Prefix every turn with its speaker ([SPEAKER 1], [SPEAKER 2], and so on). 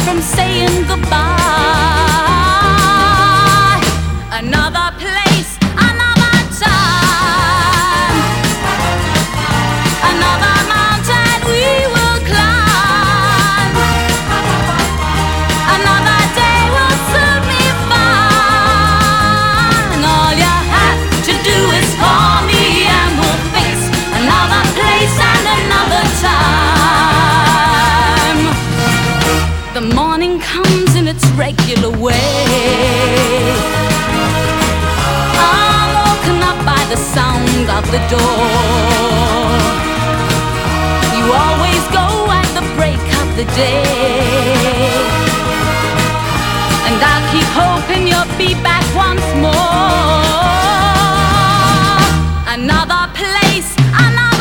[SPEAKER 1] from saying goodbye. Another place, another time, another mountain we will climb. Another day will soon be fine. All you have to do is call me and we'll fix another place and another time. The morning comes in its regular way. I'm woken up by the sound of the door. You always go at the break of the day, and I'll keep hoping you'll be back once more. Another place, another